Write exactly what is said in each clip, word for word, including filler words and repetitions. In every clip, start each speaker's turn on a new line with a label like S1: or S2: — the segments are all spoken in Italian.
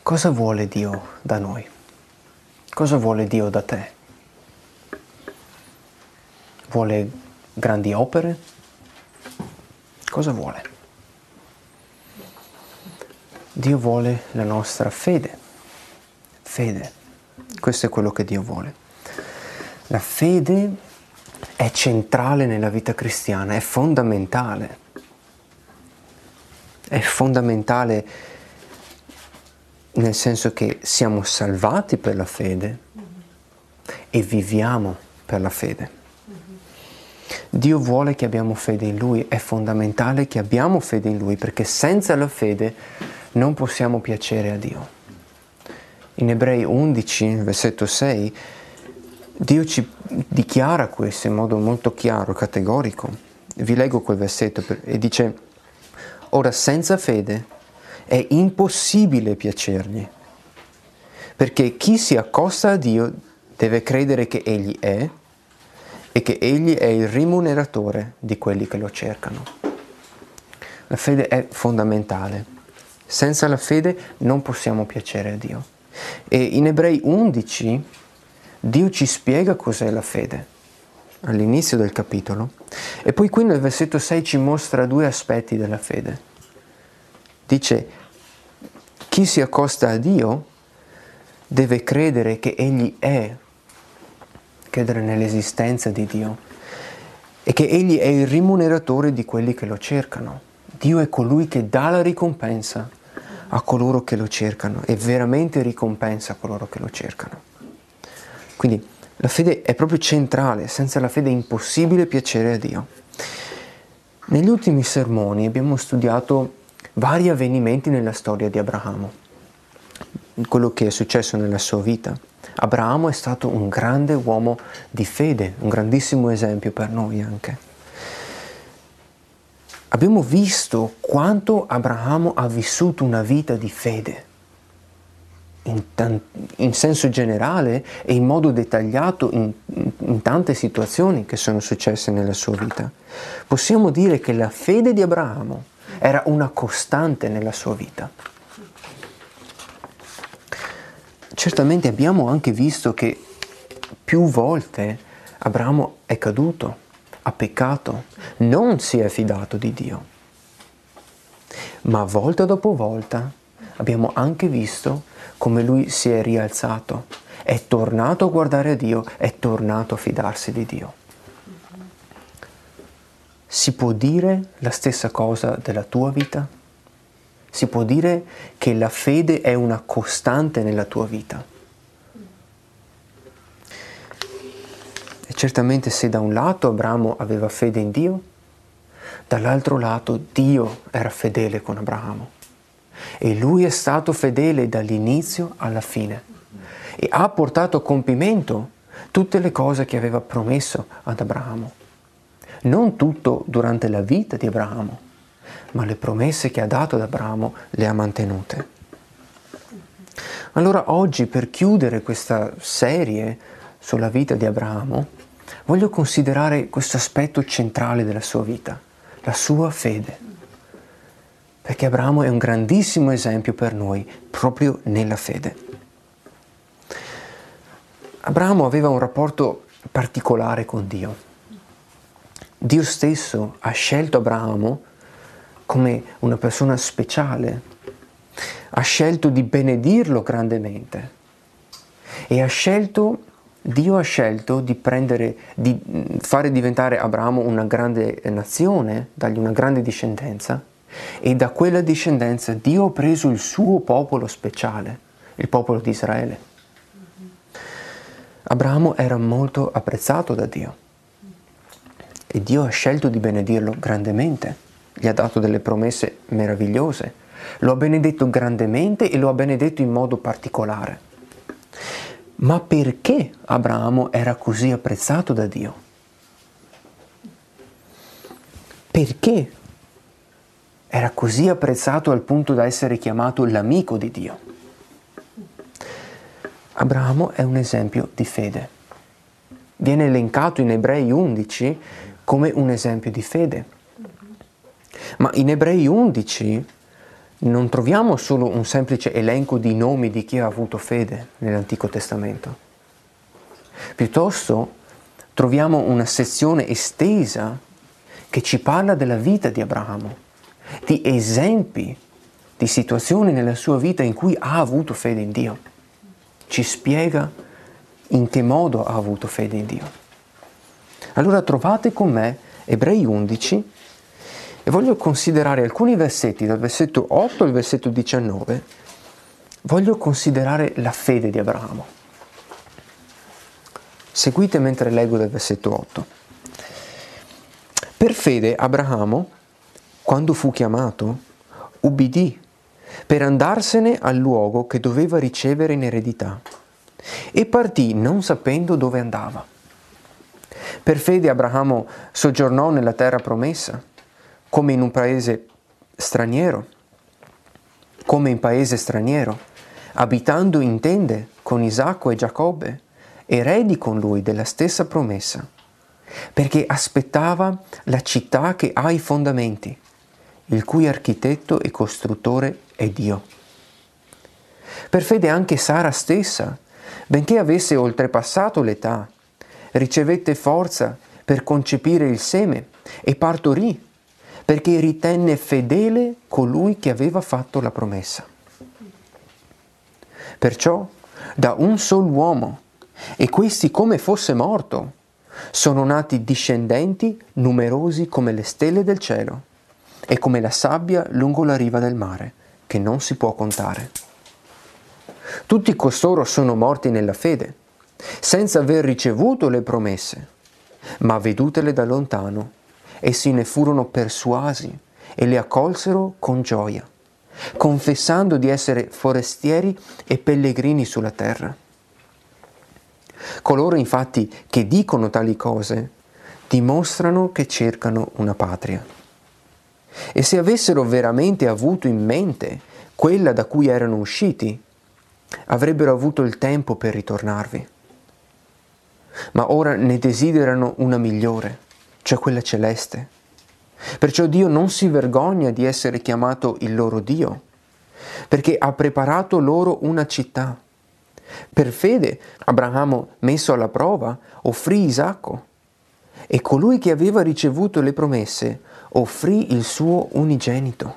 S1: Cosa vuole Dio da noi? Cosa vuole Dio da te? Vuole grandi opere? Cosa vuole? Dio vuole la nostra fede. Fede. Questo è quello che Dio vuole. La fede è centrale nella vita cristiana, è fondamentale. È fondamentale nel senso che siamo salvati per la fede e viviamo per la fede. Dio vuole che abbiamo fede in Lui, è fondamentale che abbiamo fede in Lui, perché senza la fede non possiamo piacere a Dio. In Ebrei undici, versetto sei, Dio ci dichiara questo in modo molto chiaro, categorico. Vi leggo quel versetto per, e dice: ora senza fede è impossibile piacergli, perché chi si accosta a Dio deve credere che Egli è e che Egli è il rimuneratore di quelli che lo cercano. La fede è fondamentale. Senza la fede non possiamo piacere a Dio. E in Ebrei undici Dio ci spiega cos'è la fede all'inizio del capitolo, e poi qui nel versetto sei ci mostra due aspetti della fede. Dice: chi si accosta a Dio deve credere che Egli è, credere nell'esistenza di Dio, e che Egli è il rimuneratore di quelli che lo cercano. Dio è colui che dà la ricompensa a coloro che lo cercano, e veramente ricompensa coloro che lo cercano. Quindi la fede è proprio centrale, senza la fede è impossibile piacere a Dio. Negli ultimi sermoni abbiamo studiato vari avvenimenti nella storia di Abramo, quello che è successo nella sua vita. Abramo è stato un grande uomo di fede, un grandissimo esempio per noi anche. Abbiamo visto quanto Abramo ha vissuto una vita di fede, in, tan- in senso generale e in modo dettagliato in, in tante situazioni che sono successe nella sua vita. Possiamo dire che la fede di Abramo era una costante nella sua vita. Certamente abbiamo anche visto che più volte Abramo è caduto, ha peccato, non si è fidato di Dio. Ma volta dopo volta abbiamo anche visto come lui si è rialzato, è tornato a guardare a Dio, è tornato a fidarsi di Dio. Si può dire la stessa cosa della tua vita? Si può dire che la fede è una costante nella tua vita? E certamente se da un lato Abramo aveva fede in Dio, dall'altro lato Dio era fedele con Abramo. E lui è stato fedele dall'inizio alla fine e ha portato a compimento tutte le cose che aveva promesso ad Abramo. Non tutto durante la vita di Abramo, ma le promesse che ha dato ad Abramo le ha mantenute. Allora oggi, per chiudere questa serie sulla vita di Abramo, voglio considerare questo aspetto centrale della sua vita, la sua fede. Perché Abramo è un grandissimo esempio per noi, proprio nella fede. Abramo aveva un rapporto particolare con Dio. Dio stesso ha scelto Abramo come una persona speciale, ha scelto di benedirlo grandemente e ha scelto, Dio ha scelto di prendere, di fare diventare Abramo una grande nazione, dargli una grande discendenza. E da quella discendenza Dio ha preso il suo popolo speciale, il popolo di Israele. Abramo era molto apprezzato da Dio e Dio ha scelto di benedirlo grandemente, gli ha dato delle promesse meravigliose, lo ha benedetto grandemente e lo ha benedetto in modo particolare. Ma perché Abramo era così apprezzato da Dio? Perché era così apprezzato al punto da essere chiamato l'amico di Dio? Abramo è un esempio di fede. Viene elencato in Ebrei undici come un esempio di fede. Ma in Ebrei undici non troviamo solo un semplice elenco di nomi di chi ha avuto fede nell'Antico Testamento. Piuttosto troviamo una sezione estesa che ci parla della vita di Abramo, di esempi, di situazioni nella sua vita in cui ha avuto fede in Dio. Ci spiega in che modo ha avuto fede in Dio. Allora trovate con me Ebrei undici e voglio considerare alcuni versetti, dal versetto otto al versetto diciannove, voglio considerare la fede di Abramo. Seguite mentre leggo dal versetto otto. Per fede Abramo, quando fu chiamato, ubbidì per andarsene al luogo che doveva ricevere in eredità e partì non sapendo dove andava. Per fede Abramo soggiornò nella terra promessa, come in un paese straniero, come in paese straniero, abitando in tende con Isacco e Giacobbe, eredi con lui della stessa promessa, perché aspettava la città che ha i fondamenti, il cui architetto e costruttore è Dio. Per fede anche Sara stessa, benché avesse oltrepassato l'età, ricevette forza per concepire il seme e partorì, perché ritenne fedele colui che aveva fatto la promessa. Perciò, da un sol uomo, e questi come fosse morto, sono nati discendenti numerosi come le stelle del cielo e come la sabbia lungo la riva del mare, che non si può contare. Tutti costoro sono morti nella fede, senza aver ricevuto le promesse, ma vedutele da lontano, essi ne furono persuasi e le accolsero con gioia, confessando di essere forestieri e pellegrini sulla terra. Coloro infatti che dicono tali cose dimostrano che cercano una patria. E se avessero veramente avuto in mente quella da cui erano usciti, avrebbero avuto il tempo per ritornarvi. Ma ora ne desiderano una migliore, cioè quella celeste. Perciò Dio non si vergogna di essere chiamato il loro Dio, perché ha preparato loro una città. Per fede Abramo, messo alla prova, offrì Isacco, e colui che aveva ricevuto le promesse offrì il suo unigenito.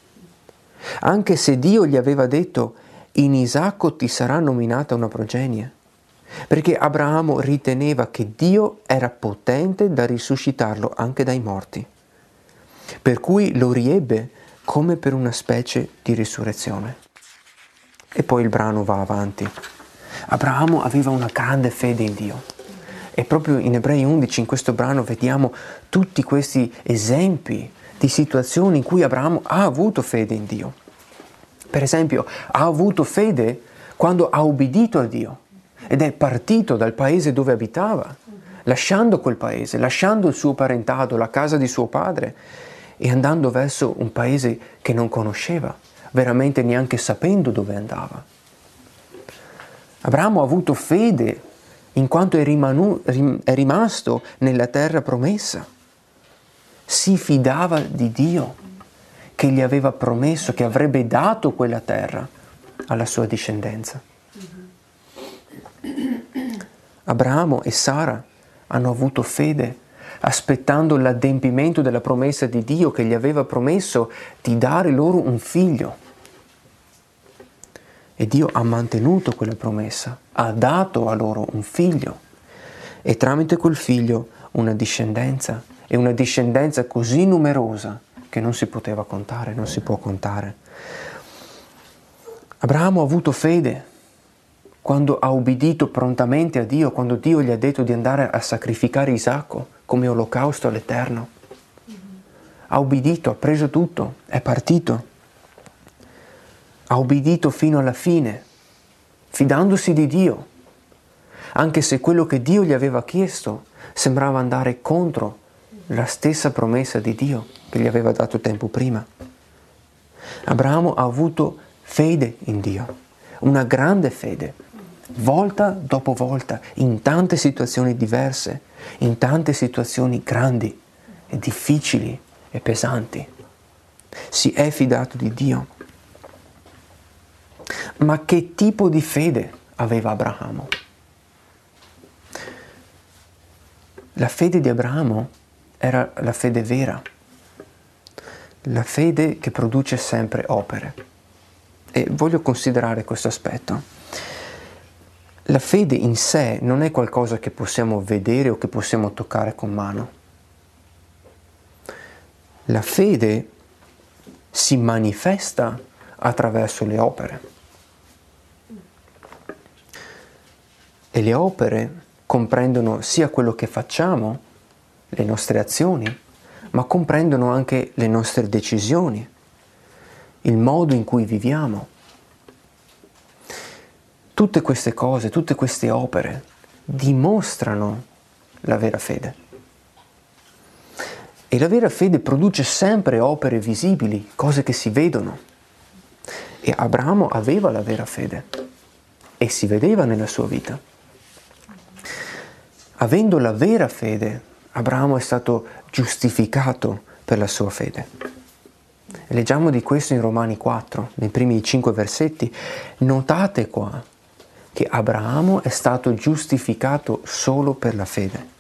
S1: Anche se Dio gli aveva detto: in Isacco ti sarà nominata una progenie, perché Abramo riteneva che Dio era potente da risuscitarlo anche dai morti, per cui lo riebbe come per una specie di risurrezione. E poi il brano va avanti. Abramo aveva una grande fede in Dio. E proprio in Ebrei undici, in questo brano, vediamo tutti questi esempi di situazioni in cui Abramo ha avuto fede in Dio. Per esempio, ha avuto fede quando ha ubbidito a Dio ed è partito dal paese dove abitava, lasciando quel paese, lasciando il suo parentado, la casa di suo padre, e andando verso un paese che non conosceva, veramente neanche sapendo dove andava. Abramo ha avuto fede in quanto è, rimanu- rim- è rimasto nella terra promessa. Si fidava di Dio, che gli aveva promesso che avrebbe dato quella terra alla sua discendenza. Abramo e Sara hanno avuto fede aspettando l'adempimento della promessa di Dio che gli aveva promesso di dare loro un figlio. E Dio ha mantenuto quella promessa, ha dato a loro un figlio e tramite quel figlio una discendenza, e una discendenza così numerosa che non si poteva contare, non si può contare. Abramo ha avuto fede quando ha ubbidito prontamente a Dio, quando Dio gli ha detto di andare a sacrificare Isacco come olocausto all'Eterno. Ha ubbidito, ha preso tutto, è partito. Ha ubbidito fino alla fine, fidandosi di Dio, anche se quello che Dio gli aveva chiesto sembrava andare contro la stessa promessa di Dio che gli aveva dato tempo prima. Abramo ha avuto fede in Dio, una grande fede, volta dopo volta, in tante situazioni diverse, in tante situazioni grandi e difficili e pesanti. Si è fidato di Dio. Ma che tipo di fede aveva Abramo? La fede di Abramo era la fede vera, la fede che produce sempre opere. E voglio considerare questo aspetto. La fede in sé non è qualcosa che possiamo vedere o che possiamo toccare con mano. La fede si manifesta attraverso le opere. E le opere comprendono sia quello che facciamo, le nostre azioni, ma comprendono anche le nostre decisioni, il modo in cui viviamo. Tutte queste cose, tutte queste opere dimostrano la vera fede. E la vera fede produce sempre opere visibili, cose che si vedono. E Abramo aveva la vera fede e si vedeva nella sua vita. Avendo la vera fede, Abramo è stato giustificato per la sua fede. E leggiamo di questo in Romani quattro, nei primi cinque versetti. Notate qua che Abramo è stato giustificato solo per la fede.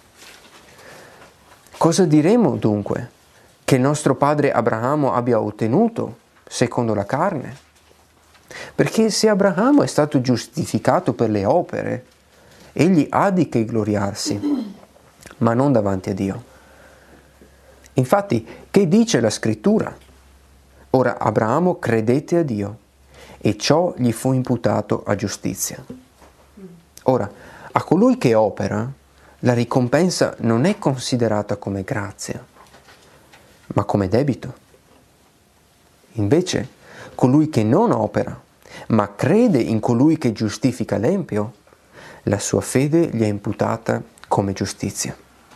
S1: Cosa diremo dunque? Che il nostro padre Abramo abbia ottenuto secondo la carne? Perché se Abramo è stato giustificato per le opere, egli ha di che gloriarsi, ma non davanti a Dio. Infatti, che dice la Scrittura? Ora Abramo credette a Dio e ciò gli fu imputato a giustizia. Ora, a colui che opera, la ricompensa non è considerata come grazia, ma come debito. Invece, colui che non opera, ma crede in colui che giustifica l'empio, la sua fede gli è imputata come giustizia.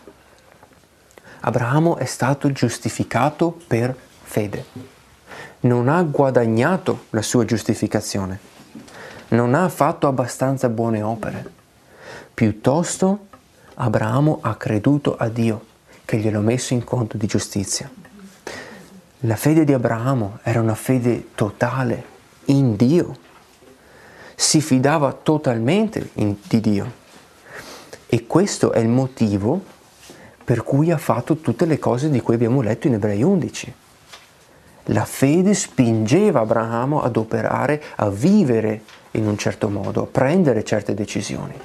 S1: Abramo è stato giustificato per fede. Non ha guadagnato la sua giustificazione. Non ha fatto abbastanza buone opere. Piuttosto, Abramo ha creduto a Dio, che gliel'ha messo in conto di giustizia. La fede di Abramo era una fede totale in Dio. Si fidava totalmente in, di Dio. E questo è il motivo per cui ha fatto tutte le cose di cui abbiamo letto in Ebrei undici. La fede spingeva Abramo ad operare, a vivere in un certo modo, a prendere certe decisioni.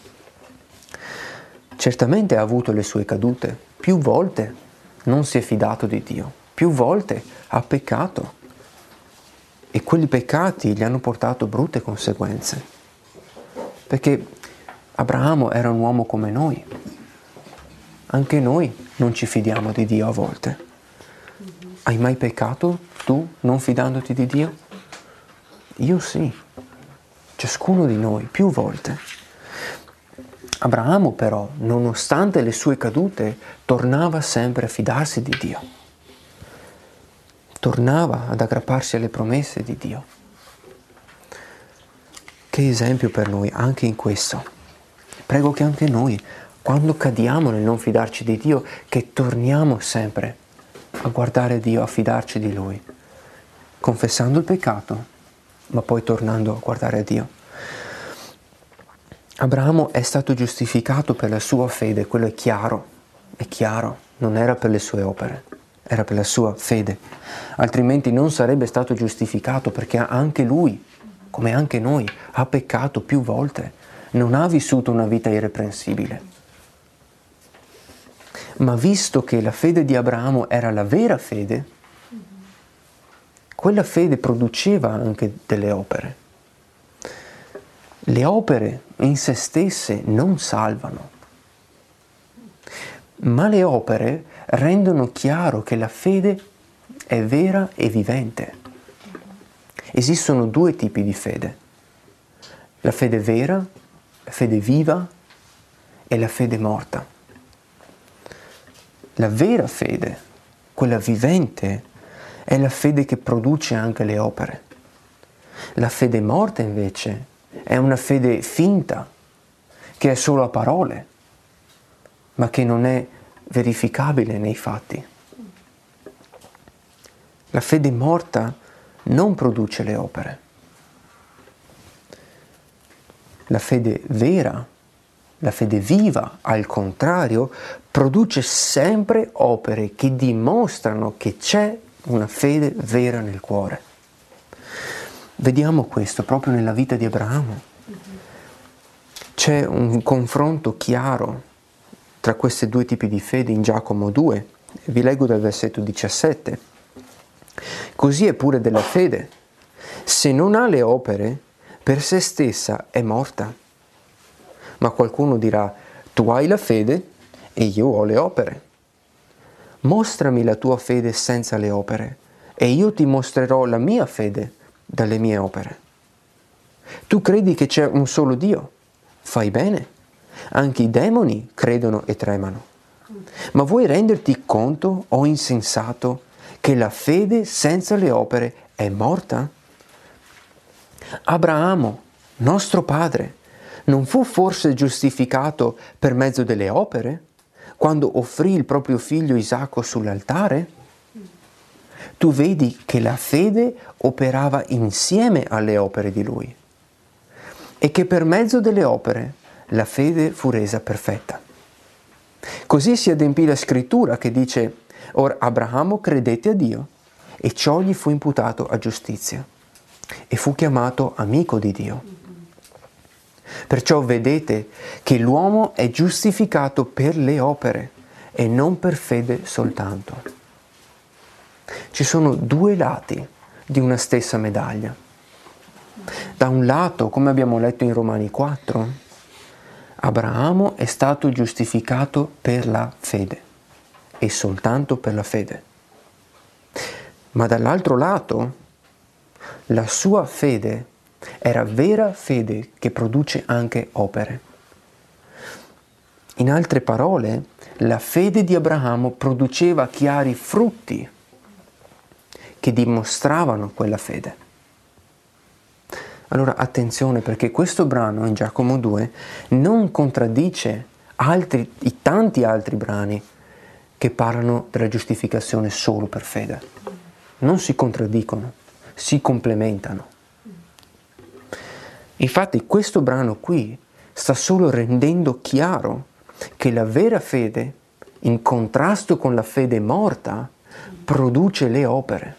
S1: Certamente ha avuto le sue cadute, più volte non si è fidato di Dio, più volte ha peccato e quei peccati gli hanno portato brutte conseguenze, perché Abramo era un uomo come noi, anche noi non ci fidiamo di Dio a volte. Hai mai peccato tu non fidandoti di Dio? Io sì, ciascuno di noi più volte. Abramo però, nonostante le sue cadute, tornava sempre a fidarsi di Dio. Tornava ad aggrapparsi alle promesse di Dio. Che esempio per noi anche in questo. Prego che anche noi, quando cadiamo nel non fidarci di Dio, che torniamo sempre a guardare Dio, a fidarci di Lui, confessando il peccato, ma poi tornando a guardare Dio. Abramo è stato giustificato per la sua fede, quello è chiaro, è chiaro, non era per le sue opere, era per la sua fede. Altrimenti non sarebbe stato giustificato, perché anche lui, come anche noi, ha peccato più volte, non ha vissuto una vita irreprensibile. Ma visto che la fede di Abramo era la vera fede, quella fede produceva anche delle opere. Le opere in se stesse non salvano, ma le opere rendono chiaro che la fede è vera e vivente. Esistono due tipi di fede: la fede vera, la fede viva e la fede morta. La vera fede, quella vivente, è la fede che produce anche le opere. La fede morta invece è una fede finta, che è solo a parole, ma che non è verificabile nei fatti. La fede morta non produce le opere. La fede vera, la fede viva, al contrario, produce sempre opere che dimostrano che c'è una fede vera nel cuore. Vediamo questo proprio nella vita di Abramo. C'è un confronto chiaro tra questi due tipi di fede in Giacomo due. Vi leggo dal versetto diciassette. Così è pure della fede. Se non ha le opere, per se stessa è morta. Ma qualcuno dirà, tu hai la fede e io ho le opere. Mostrami la tua fede senza le opere e io ti mostrerò la mia fede dalle mie opere. Tu credi che c'è un solo Dio? Fai bene. Anche i demoni credono e tremano. Ma vuoi renderti conto, o insensato, che la fede senza le opere è morta? Abramo, nostro padre, non fu forse giustificato per mezzo delle opere, quando offrì il proprio figlio Isacco sull'altare? Tu vedi che la fede operava insieme alle opere di lui e che per mezzo delle opere la fede fu resa perfetta. Così si adempì la scrittura che dice: Or Abramo credette a Dio e ciò gli fu imputato a giustizia e fu chiamato amico di Dio. Perciò vedete che l'uomo è giustificato per le opere e non per fede soltanto. Ci sono due lati di una stessa medaglia. Da un lato, come abbiamo letto in Romani quattro, Abramo è stato giustificato per la fede e soltanto per la fede. Ma dall'altro lato, la sua fede era vera fede che produce anche opere. In altre parole, la fede di Abramo produceva chiari frutti che dimostravano quella fede. Allora attenzione, perché questo brano in Giacomo due non contraddice altri, i tanti altri brani che parlano della giustificazione solo per fede. Non si contraddicono, si complementano. Infatti questo brano qui sta solo rendendo chiaro che la vera fede, in contrasto con la fede morta, produce le opere.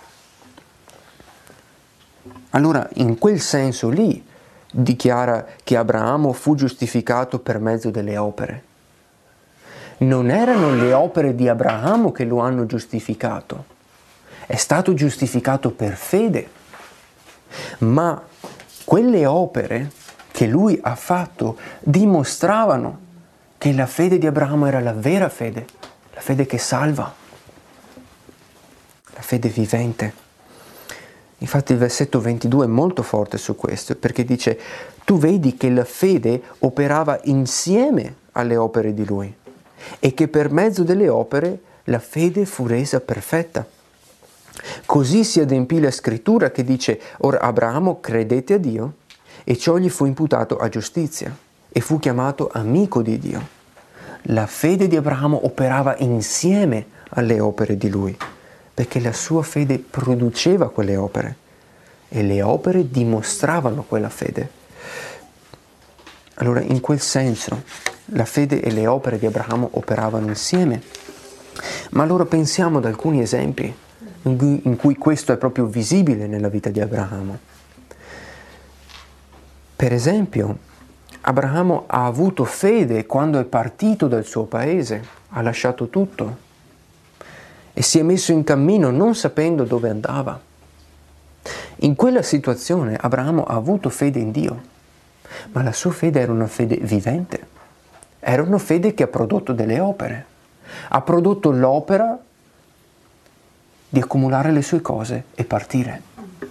S1: Allora, in quel senso lì, dichiara che Abramo fu giustificato per mezzo delle opere. Non erano le opere di Abramo che lo hanno giustificato, è stato giustificato per fede, ma quelle opere che lui ha fatto dimostravano che la fede di Abramo era la vera fede, la fede che salva, la fede vivente. Infatti il versetto ventidue è molto forte su questo, perché dice: tu vedi che la fede operava insieme alle opere di lui e che per mezzo delle opere la fede fu resa perfetta. Così si adempì la scrittura che dice: Or Abramo credette a Dio e ciò gli fu imputato a giustizia e fu chiamato amico di Dio. La fede di Abramo operava insieme alle opere di lui, perché la sua fede produceva quelle opere e le opere dimostravano quella fede. Allora, in quel senso, la fede e le opere di Abramo operavano insieme. Ma allora pensiamo ad alcuni esempi in cui, in cui questo è proprio visibile nella vita di Abramo. Per esempio, Abramo ha avuto fede quando è partito dal suo paese, ha lasciato tutto e si è messo in cammino non sapendo dove andava. In quella situazione Abramo ha avuto fede in Dio, ma la sua fede era una fede vivente, era una fede che ha prodotto delle opere, ha prodotto l'opera di accumulare le sue cose e partire.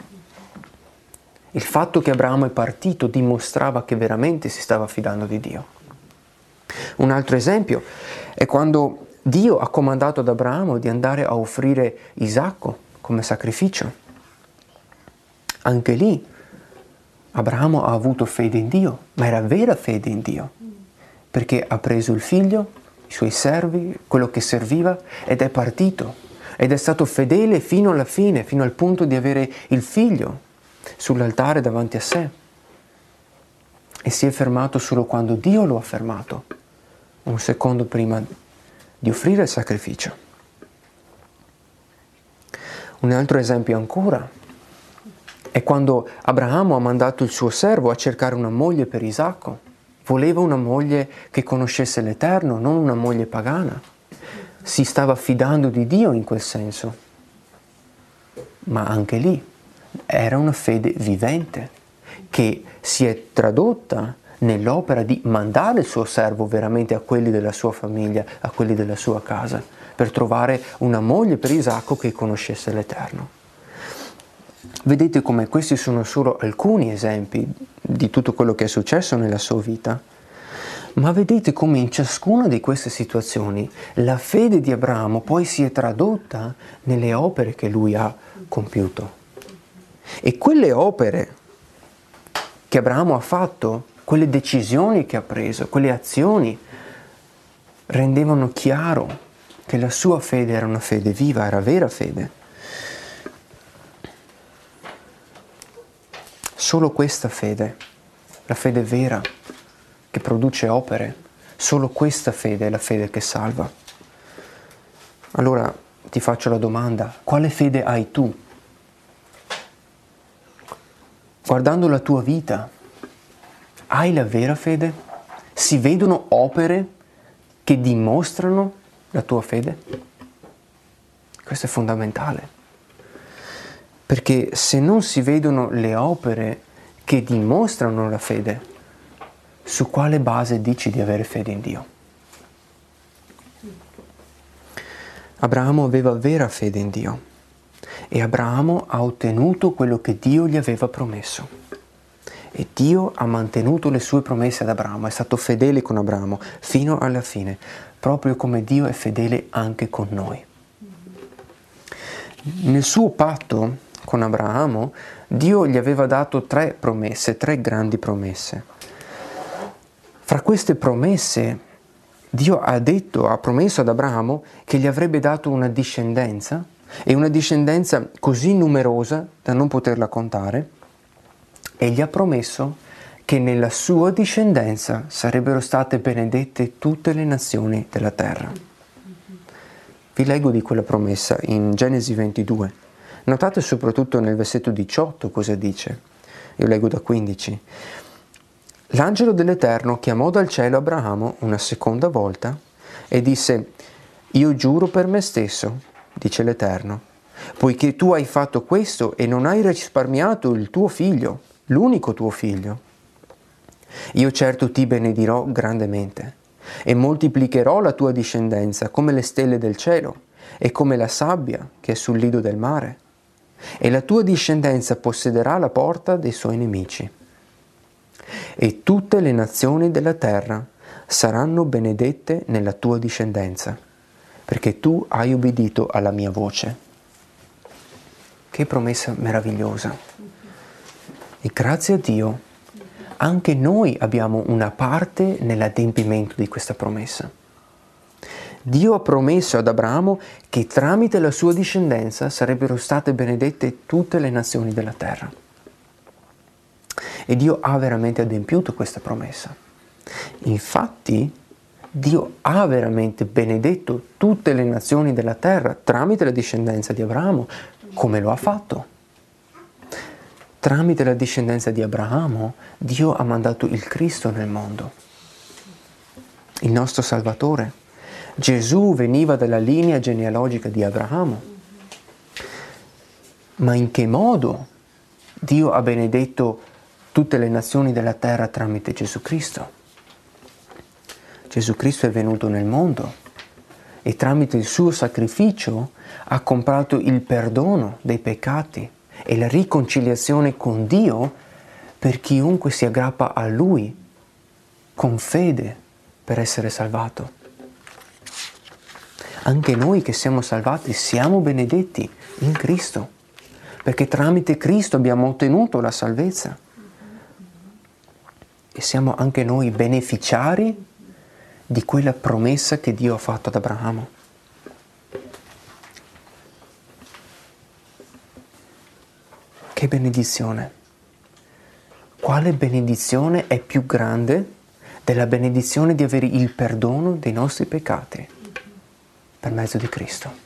S1: Il fatto che Abramo è partito dimostrava che veramente si stava fidando di Dio. Un altro esempio è quando Dio ha comandato ad Abramo di andare a offrire Isacco come sacrificio. Anche lì Abramo ha avuto fede in Dio, ma era vera fede in Dio, perché ha preso il figlio, i suoi servi, quello che serviva, ed è partito. Ed è stato fedele fino alla fine, fino al punto di avere il figlio sull'altare davanti a sé. e si è fermato solo quando Dio lo ha fermato, un secondo prima di offrire il sacrificio. Un altro esempio ancora è quando Abramo ha mandato il suo servo a cercare una moglie per Isacco. Voleva una moglie che conoscesse l'Eterno, non una moglie pagana. Si stava fidando di Dio in quel senso. Ma anche lì era una fede vivente che si è tradotta nell'opera di mandare il suo servo veramente a quelli della sua famiglia, a quelli della sua casa, per trovare una moglie per Isacco che conoscesse l'Eterno. Vedete come questi sono solo alcuni esempi di tutto quello che è successo nella sua vita, ma vedete come in ciascuna di queste situazioni la fede di Abramo poi si è tradotta nelle opere che lui ha compiuto. E quelle opere che Abramo ha fatto, quelle decisioni che ha preso, quelle azioni, rendevano chiaro che la sua fede era una fede viva, era vera fede. Solo questa fede, la fede vera, che produce opere, solo questa fede è la fede che salva. Allora ti faccio la domanda, quale fede hai tu? Guardando la tua vita, hai la vera fede? Si vedono opere che dimostrano la tua fede? Questo è fondamentale. Perché se non si vedono le opere che dimostrano la fede, su quale base dici di avere fede in Dio? Abramo aveva vera fede in Dio e Abramo ha ottenuto quello che Dio gli aveva promesso. E Dio ha mantenuto le sue promesse ad Abramo, è stato fedele con Abramo fino alla fine, proprio come Dio è fedele anche con noi. Nel suo patto con Abramo, Dio gli aveva dato tre promesse, tre grandi promesse. Fra queste promesse, Dio ha detto, ha promesso ad Abramo che gli avrebbe dato una discendenza, e una discendenza così numerosa da non poterla contare, e gli ha promesso che nella sua discendenza sarebbero state benedette tutte le nazioni della terra. Vi leggo di quella promessa in Genesi ventidue. Notate soprattutto nel versetto diciotto cosa dice. Io leggo da quindici. L'angelo dell'Eterno chiamò dal cielo Abramo una seconda volta e disse: Io giuro per me stesso, dice l'Eterno, poiché tu hai fatto questo e non hai risparmiato il tuo figlio, l'unico tuo figlio. Io certo ti benedirò grandemente e moltiplicherò la tua discendenza come le stelle del cielo e come la sabbia che è sul lido del mare. E la tua discendenza possederà la porta dei suoi nemici. E tutte le nazioni della terra saranno benedette nella tua discendenza, perché tu hai ubbidito alla mia voce. Che promessa meravigliosa! E grazie a Dio, anche noi abbiamo una parte nell'adempimento di questa promessa. Dio ha promesso ad Abramo che tramite la sua discendenza sarebbero state benedette tutte le nazioni della terra. E Dio ha veramente adempiuto questa promessa. Infatti, Dio ha veramente benedetto tutte le nazioni della terra tramite la discendenza di Abramo, come lo ha fatto. Tramite la discendenza di Abramo, Dio ha mandato il Cristo nel mondo, il nostro Salvatore. Gesù veniva dalla linea genealogica di Abramo. Ma in che modo Dio ha benedetto tutte le nazioni della terra tramite Gesù Cristo? Gesù Cristo è venuto nel mondo e tramite il suo sacrificio ha comprato il perdono dei peccati e la riconciliazione con Dio per chiunque si aggrappa a Lui con fede per essere salvato. Anche noi che siamo salvati siamo benedetti in Cristo, perché tramite Cristo abbiamo ottenuto la salvezza. E siamo anche noi beneficiari di quella promessa che Dio ha fatto ad Abramo. Che benedizione! quale benedizione è più grande della benedizione di avere il perdono dei nostri peccati per mezzo di Cristo?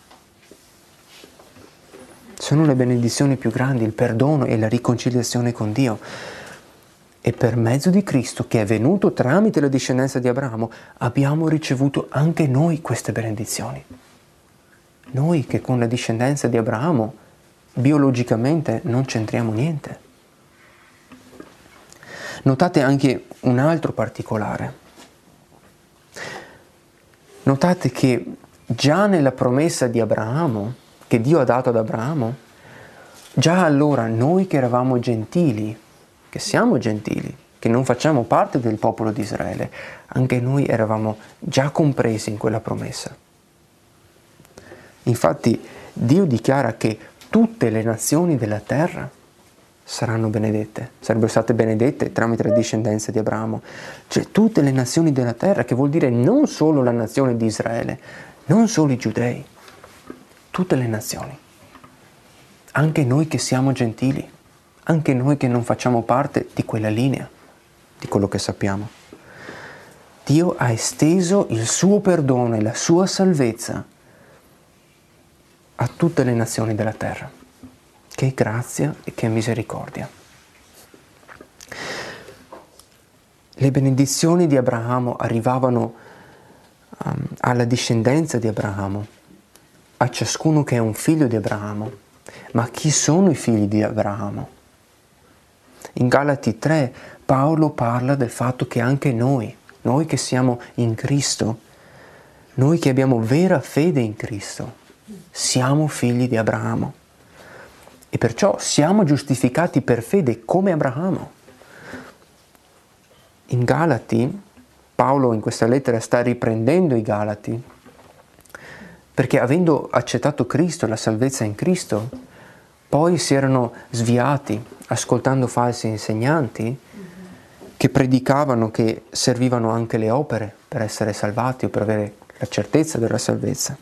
S1: Sono le benedizioni più grandi, il perdono e la riconciliazione con Dio. E per mezzo di Cristo, che è venuto tramite la discendenza di Abramo, abbiamo ricevuto anche noi queste benedizioni. Noi che con la discendenza di Abramo biologicamente non c'entriamo niente. Notate anche un altro particolare. Notate che già nella promessa di Abramo, che Dio ha dato ad Abramo, già allora noi che eravamo gentili, che siamo gentili, che non facciamo parte del popolo di Israele, anche noi eravamo già compresi in quella promessa. Infatti Dio dichiara che tutte le nazioni della terra saranno benedette, sarebbero state benedette tramite la discendenza di Abramo. Cioè tutte le nazioni della terra, che vuol dire non solo la nazione di Israele, non solo i giudei, tutte le nazioni. Anche noi che siamo gentili, anche noi che non facciamo parte di quella linea, di quello che sappiamo. Dio ha esteso il suo perdono e la sua salvezza a tutte le nazioni della terra. Che grazia e che misericordia. Le benedizioni di Abramo arrivavano um, alla discendenza di Abramo, a ciascuno che è un figlio di Abramo. Ma chi sono i figli di Abramo? In Galati tre Paolo parla del fatto che anche noi, noi che siamo in Cristo, noi che abbiamo vera fede in Cristo, siamo figli di Abramo. E perciò siamo giustificati per fede come Abramo. In Galati, Paolo in questa lettera sta riprendendo i Galati, perché avendo accettato Cristo, la salvezza in Cristo, poi si erano sviati ascoltando falsi insegnanti che predicavano che servivano anche le opere per essere salvati o per avere la certezza della salvezza.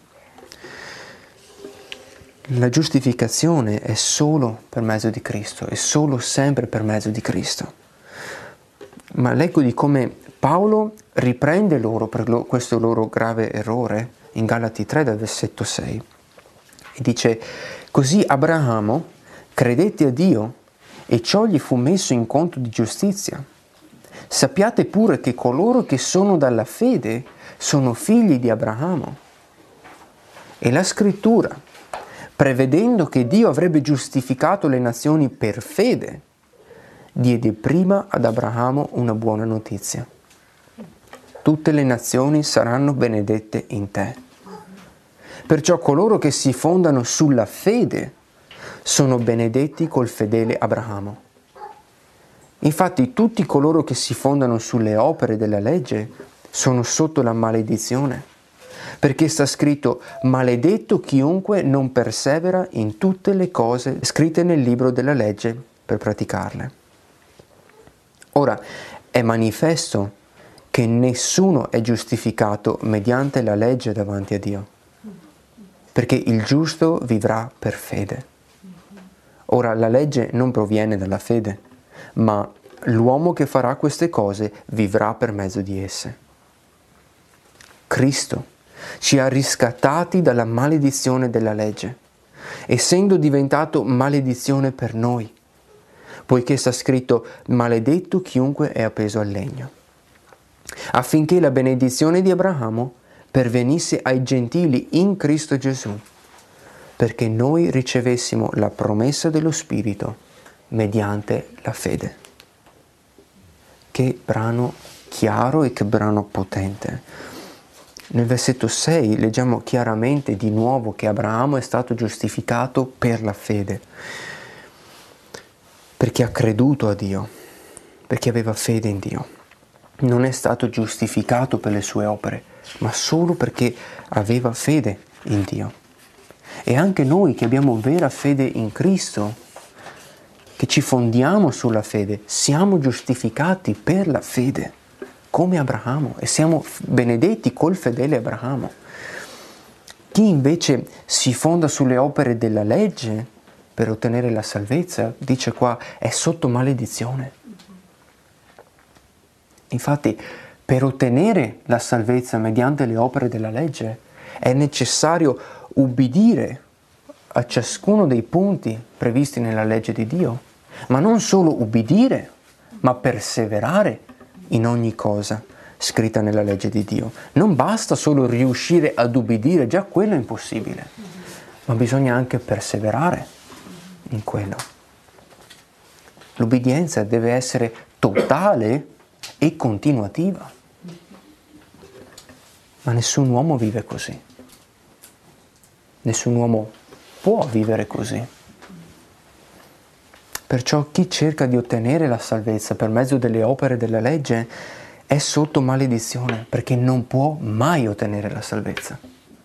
S1: La giustificazione è solo per mezzo di Cristo, è solo sempre per mezzo di Cristo. Ma leggo di come Paolo riprende loro per lo, questo loro grave errore in Galati tre dal versetto sei e dice: così Abramo credette a Dio e ciò gli fu messo in conto di giustizia. Sappiate pure che coloro che sono dalla fede sono figli di Abramo. E la scrittura, prevedendo che Dio avrebbe giustificato le nazioni per fede, diede prima ad Abramo una buona notizia. Tutte le nazioni saranno benedette in te. Perciò coloro che si fondano sulla fede sono benedetti col fedele Abramo. Infatti tutti coloro che si fondano sulle opere della legge sono sotto la maledizione, perché sta scritto: maledetto chiunque non persevera in tutte le cose scritte nel libro della legge per praticarle. Ora, è manifesto che nessuno è giustificato mediante la legge davanti a Dio, perché il giusto vivrà per fede. Ora, la legge non proviene dalla fede, ma l'uomo che farà queste cose vivrà per mezzo di esse. Cristo ci ha riscattati dalla maledizione della legge, essendo diventato maledizione per noi, poiché sta scritto: maledetto chiunque è appeso al legno, affinché la benedizione di Abramo pervenisse ai gentili in Cristo Gesù, perché noi ricevessimo la promessa dello Spirito mediante la fede. Che brano chiaro e che brano potente. Nel versetto sei leggiamo chiaramente di nuovo che Abramo è stato giustificato per la fede, perché ha creduto a Dio, perché aveva fede in Dio. Non è stato giustificato per le sue opere, ma solo perché aveva fede in Dio. E anche noi che abbiamo vera fede in Cristo, che ci fondiamo sulla fede, siamo giustificati per la fede, come Abramo, e siamo benedetti col fedele Abramo. Chi invece si fonda sulle opere della legge per ottenere la salvezza, dice qua, è sotto maledizione. Infatti, per ottenere la salvezza mediante le opere della legge è necessario ubbidire a ciascuno dei punti previsti nella legge di Dio, ma non solo ubbidire, ma perseverare in ogni cosa scritta nella legge di Dio. Non basta solo riuscire ad ubbidire, già quello è impossibile, ma bisogna anche perseverare in quello. L'ubbidienza deve essere totale e continuativa, ma nessun uomo vive così. Nessun uomo può vivere così. Perciò chi cerca di ottenere la salvezza per mezzo delle opere della legge è sotto maledizione, perché non può mai ottenere la salvezza.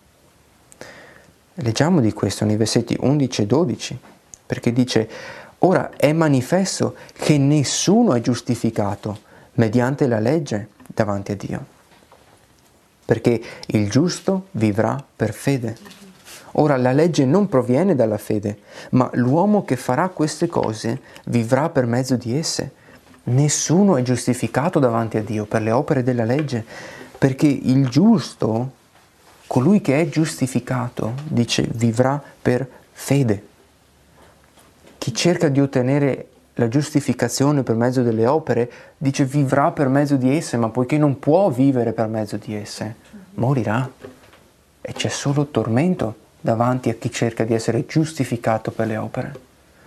S1: Leggiamo di questo nei versetti undici e dodici, perché dice: ora è manifesto che nessuno è giustificato mediante la legge davanti a Dio, perché il giusto vivrà per fede. Ora la legge non proviene dalla fede, ma l'uomo che farà queste cose vivrà per mezzo di esse. Nessuno è giustificato davanti a Dio per le opere della legge, perché il giusto, colui che è giustificato, dice, vivrà per fede. Chi cerca di ottenere la giustificazione per mezzo delle opere, dice vivrà per mezzo di esse, ma poiché non può vivere per mezzo di esse, morirà. E c'è solo tormento davanti a chi cerca di essere giustificato per le opere.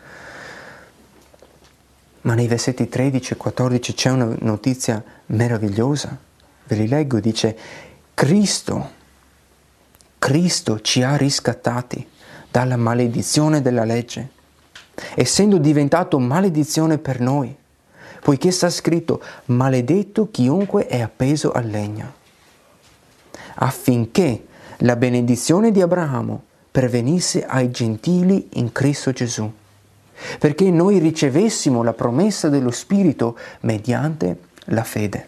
S1: Ma nei versetti tredici e quattordici c'è una notizia meravigliosa. Ve li leggo, dice: Cristo, Cristo ci ha riscattati dalla maledizione della legge, essendo diventato maledizione per noi, poiché sta scritto: maledetto chiunque è appeso al legno, affinché la benedizione di Abramo pervenisse ai gentili in Cristo Gesù, perché noi ricevessimo la promessa dello Spirito mediante la fede.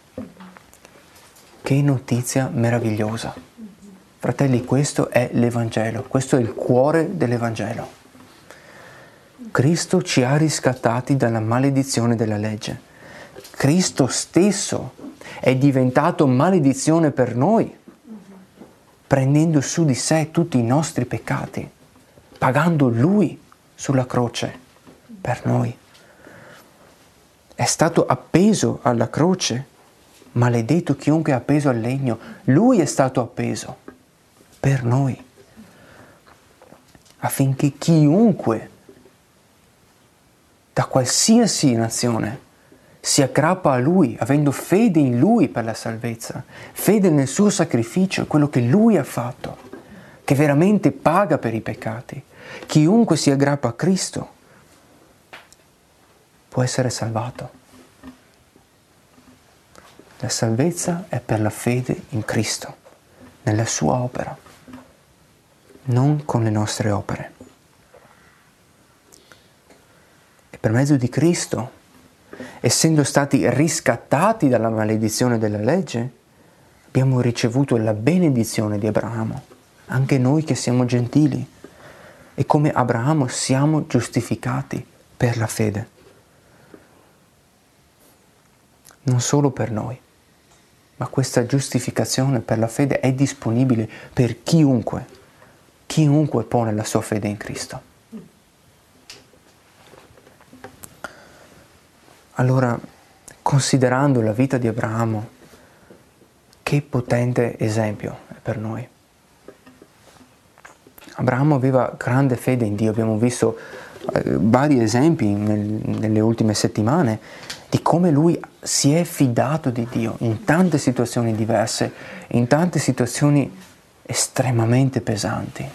S1: Che notizia meravigliosa! Fratelli, questo è l'Evangelo, questo è il cuore dell'Evangelo. Cristo ci ha riscattati dalla maledizione della legge. Cristo stesso è diventato maledizione per noi, prendendo su di sé tutti i nostri peccati, pagando Lui sulla croce per noi. È stato appeso alla croce, maledetto chiunque è appeso al legno. Lui è stato appeso per noi, affinché chiunque, da qualsiasi nazione, si aggrappa a Lui, avendo fede in Lui per la salvezza, fede nel suo sacrificio, quello che Lui ha fatto, che veramente paga per i peccati. Chiunque si aggrappa a Cristo può essere salvato. La salvezza è per la fede in Cristo, nella sua opera, non con le nostre opere. E per mezzo di Cristo, essendo stati riscattati dalla maledizione della legge, abbiamo ricevuto la benedizione di Abramo, anche noi che siamo gentili. E come Abramo siamo giustificati per la fede. Non solo per noi, ma questa giustificazione per la fede è disponibile per chiunque, chiunque pone la sua fede in Cristo. Allora, considerando la vita di Abramo, che potente esempio è per noi. Abramo aveva grande fede in Dio, abbiamo visto eh, vari esempi nel, nelle ultime settimane di come lui si è fidato di Dio in tante situazioni diverse, in tante situazioni estremamente pesanti.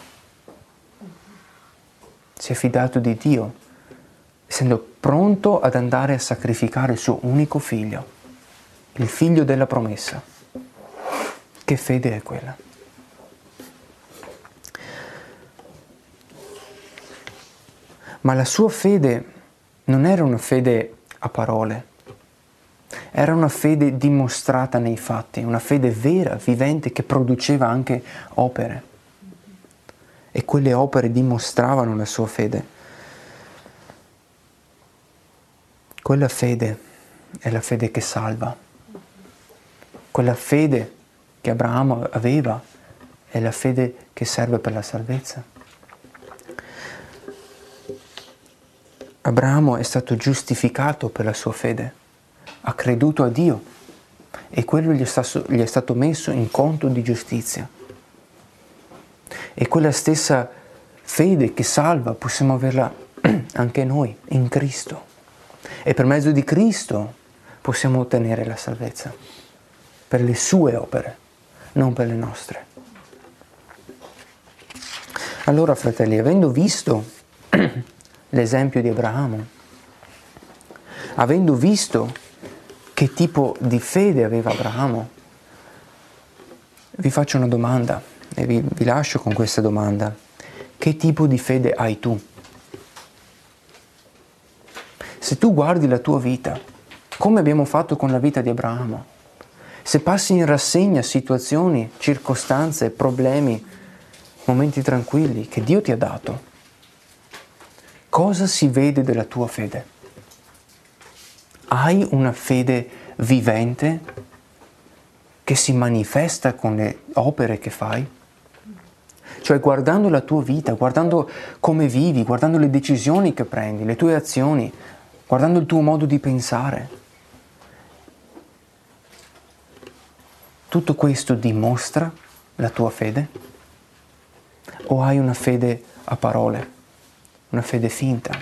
S1: Si è fidato di Dio, essendo pronto ad andare a sacrificare il suo unico figlio, il figlio della promessa. Che fede è quella? Ma la sua fede non era una fede a parole, era una fede dimostrata nei fatti, una fede vera, vivente, che produceva anche opere. E quelle opere dimostravano la sua fede. Quella fede è la fede che salva. Quella fede che Abramo aveva è la fede che serve per la salvezza. Abramo è stato giustificato per la sua fede, ha creduto a Dio e quello gli è stato, gli è stato messo in conto di giustizia. E quella stessa fede che salva possiamo averla anche noi in Cristo. E per mezzo di Cristo possiamo ottenere la salvezza, per le sue opere, non per le nostre. Allora, fratelli, avendo visto l'esempio di Abramo, avendo visto che tipo di fede aveva Abramo, vi faccio una domanda e vi, vi lascio con questa domanda. Che tipo di fede hai tu? Se tu guardi la tua vita, come abbiamo fatto con la vita di Abramo, se passi in rassegna situazioni, circostanze, problemi, momenti tranquilli che Dio ti ha dato, cosa si vede della tua fede? Hai una fede vivente che si manifesta con le opere che fai? Cioè guardando la tua vita, guardando come vivi, guardando le decisioni che prendi, le tue azioni, guardando il tuo modo di pensare. Tutto questo dimostra la tua fede? O hai una fede a parole, una fede finta?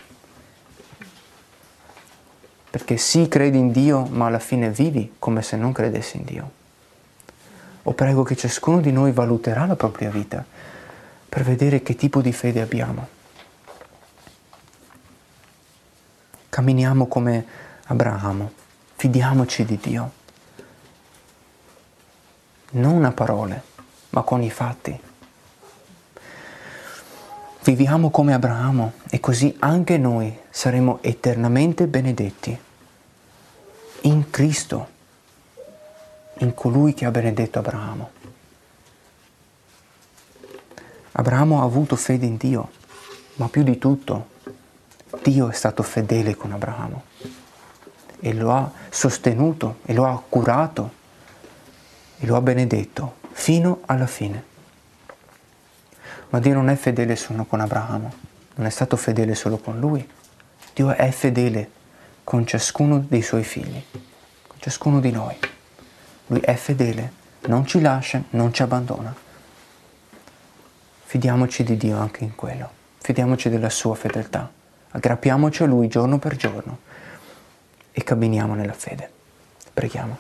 S1: Perché sì, credi in Dio, ma alla fine vivi come se non credessi in Dio. O prego che ciascuno di noi valuterà la propria vita per vedere che tipo di fede abbiamo. Camminiamo come Abramo, fidiamoci di Dio. Non a parole, ma con i fatti. Viviamo come Abramo e così anche noi saremo eternamente benedetti in Cristo, in colui che ha benedetto Abramo. Abramo ha avuto fede in Dio, ma più di tutto, Dio è stato fedele con Abramo e lo ha sostenuto e lo ha curato e lo ha benedetto fino alla fine. Ma Dio non è fedele solo con Abramo, non è stato fedele solo con lui. Dio è fedele con ciascuno dei suoi figli, con ciascuno di noi. Lui è fedele, non ci lascia, non ci abbandona. Fidiamoci di Dio anche in quello, fidiamoci della sua fedeltà, aggrappiamoci a Lui giorno per giorno e camminiamo nella fede. Preghiamo.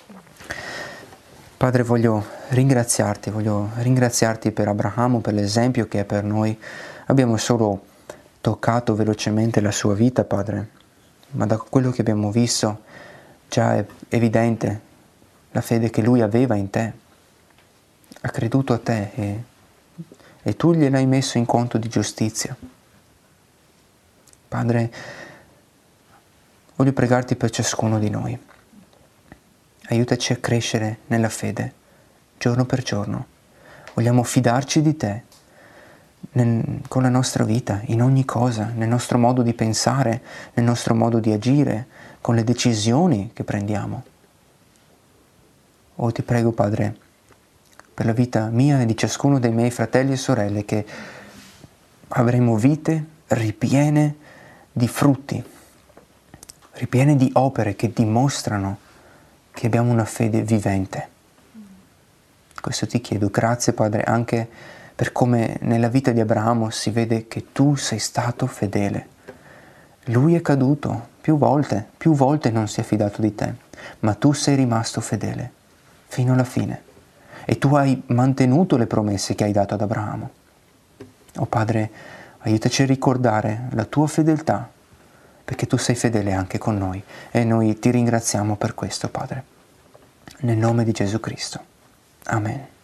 S1: Padre, voglio ringraziarti, voglio ringraziarti per Abramo, per l'esempio che è per noi. Abbiamo solo toccato velocemente la sua vita, Padre, ma da quello che abbiamo visto già è evidente la fede che lui aveva in te. Ha creduto a te e, e tu gliel'hai messo in conto di giustizia. Padre, voglio pregarti per ciascuno di noi. Aiutaci a crescere nella fede, giorno per giorno. Vogliamo fidarci di te nel, con la nostra vita, in ogni cosa, nel nostro modo di pensare, nel nostro modo di agire, con le decisioni che prendiamo. Oh, ti prego, Padre, per la vita mia e di ciascuno dei miei fratelli e sorelle, che avremo vite ripiene di frutti, ripiene di opere che dimostrano che abbiamo una fede vivente. Questo ti chiedo. Grazie, Padre, anche per come nella vita di Abramo si vede che tu sei stato fedele. Lui è caduto più volte, più volte non si è fidato di te, ma tu sei rimasto fedele fino alla fine e tu hai mantenuto le promesse che hai dato ad Abramo. Oh Padre, aiutaci a ricordare la tua fedeltà, perché tu sei fedele anche con noi e noi ti ringraziamo per questo, Padre. Nel nome di Gesù Cristo. Amen.